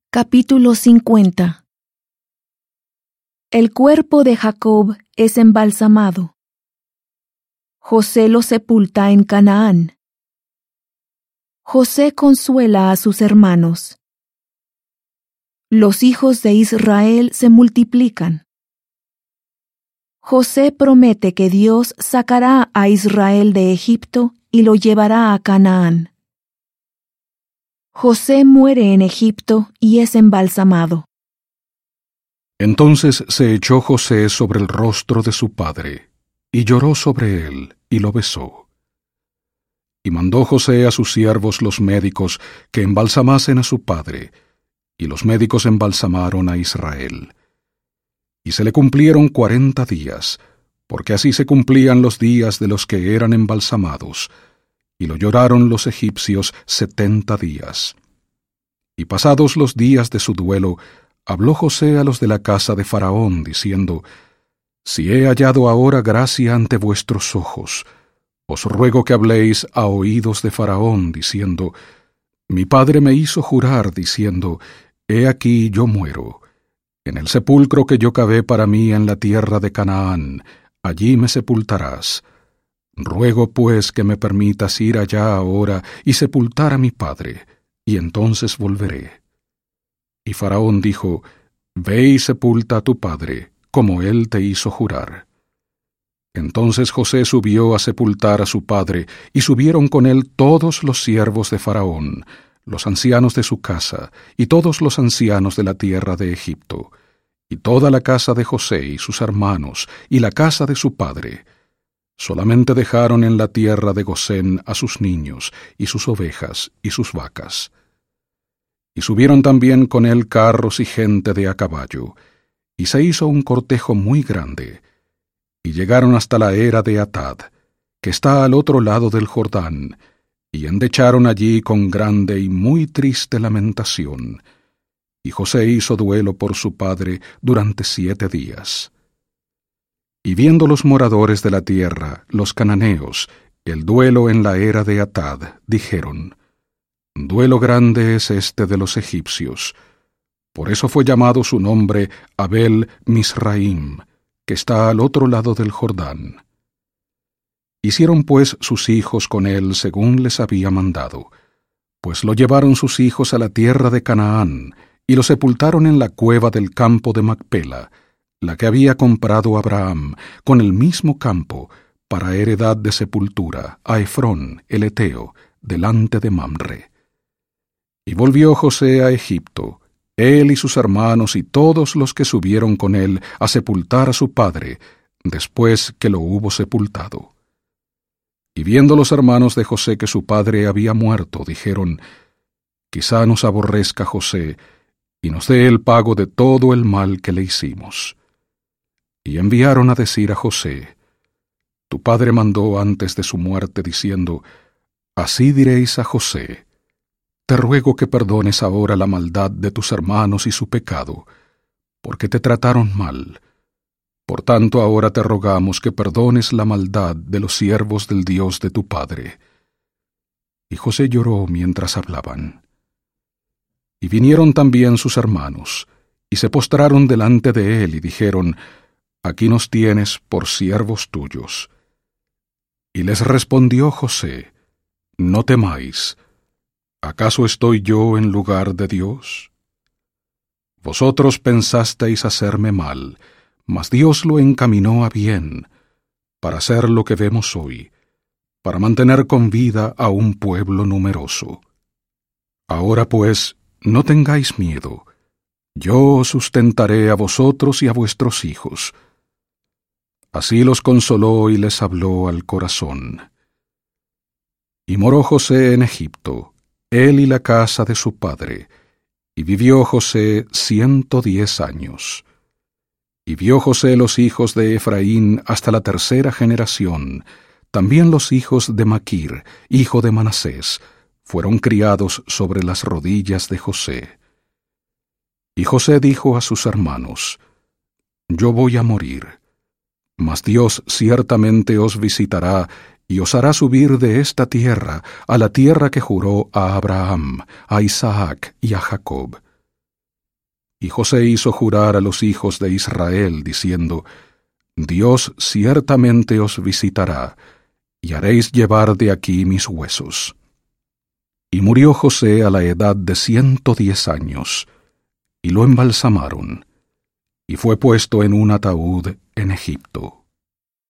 Capítulo 50. El cuerpo de Jacob es embalsamado. José lo sepulta en Canaán. José consuela a sus hermanos. Los hijos de Israel se multiplican. José promete que Dios sacará a Israel de Egipto y lo llevará a Canaán. José muere en Egipto y es embalsamado. Entonces se echó José sobre el rostro de su padre, y lloró sobre él, y lo besó. Y mandó José a sus siervos los médicos que embalsamasen a su padre, y los médicos embalsamaron a Israel. Y se le cumplieron 40 días, porque así se cumplían los días de los que eran embalsamados, y lo lloraron los egipcios 70 días. Y pasados los días de su duelo, habló José a los de la casa de Faraón, diciendo: Si he hallado ahora gracia ante vuestros ojos, os ruego que habléis a oídos de Faraón, diciendo: Mi padre me hizo jurar, diciendo: He aquí yo muero. En el sepulcro que yo cavé para mí en la tierra de Canaán, allí me sepultarás. Ruego pues que me permitas ir allá ahora y sepultar a mi padre, y entonces volveré. Y Faraón dijo: Ve y sepulta a tu padre, como él te hizo jurar. Entonces José subió a sepultar a su padre, y subieron con él todos los siervos de Faraón, los ancianos de su casa, y todos los ancianos de la tierra de Egipto, y toda la casa de José y sus hermanos, y la casa de su padre. Solamente dejaron en la tierra de Gosén a sus niños, y sus ovejas, y sus vacas. Y subieron también con él carros y gente de a caballo, y se hizo un cortejo muy grande, y llegaron hasta la era de Atad, que está al otro lado del Jordán, y endecharon allí con grande y muy triste lamentación. Y José hizo duelo por su padre durante 7 días. Y viendo los moradores de la tierra, los cananeos, el duelo en la era de Atad, dijeron: Duelo grande es este de los egipcios. Por eso fue llamado su nombre Abel Misraim, que está al otro lado del Jordán. Hicieron pues sus hijos con él según les había mandado, pues lo llevaron sus hijos a la tierra de Canaán, y lo sepultaron en la cueva del campo de Macpela, la que había comprado Abraham, con el mismo campo, para heredad de sepultura, a Efrón, el Eteo, delante de Mamre. Y volvió José a Egipto, él y sus hermanos y todos los que subieron con él a sepultar a su padre, después que lo hubo sepultado. Y viendo los hermanos de José que su padre había muerto, dijeron: Quizá nos aborrezca José, y nos dé el pago de todo el mal que le hicimos. Y enviaron a decir a José: Tu padre mandó antes de su muerte, diciendo: Así diréis a José: Te ruego que perdones ahora la maldad de tus hermanos y su pecado, porque te trataron mal. Por tanto ahora te rogamos que perdones la maldad de los siervos del Dios de tu padre. Y José lloró mientras hablaban. Y vinieron también sus hermanos, y se postraron delante de él, y dijeron: Aquí nos tienes por siervos tuyos. Y les respondió José: No temáis. ¿Acaso estoy yo en lugar de Dios? Vosotros pensasteis hacerme mal, mas Dios lo encaminó a bien, para hacer lo que vemos hoy, para mantener con vida a un pueblo numeroso. Ahora pues, no tengáis miedo. Yo os sustentaré a vosotros y a vuestros hijos. Así los consoló y les habló al corazón. Y moró José en Egipto, él y la casa de su padre, y vivió José 110 años. Y vio José los hijos de Efraín hasta la 3ª generación, también los hijos de Maquir, hijo de Manasés, fueron criados sobre las rodillas de José. Y José dijo a sus hermanos: Yo voy a morir, mas Dios ciertamente os visitará y os hará subir de esta tierra a la tierra que juró a Abraham, a Isaac y a Jacob. Y José hizo jurar a los hijos de Israel, diciendo: Dios ciertamente os visitará, y haréis llevar de aquí mis huesos. Y murió José a la edad de 110 años, y lo embalsamaron, y fue puesto en un ataúd en Egipto.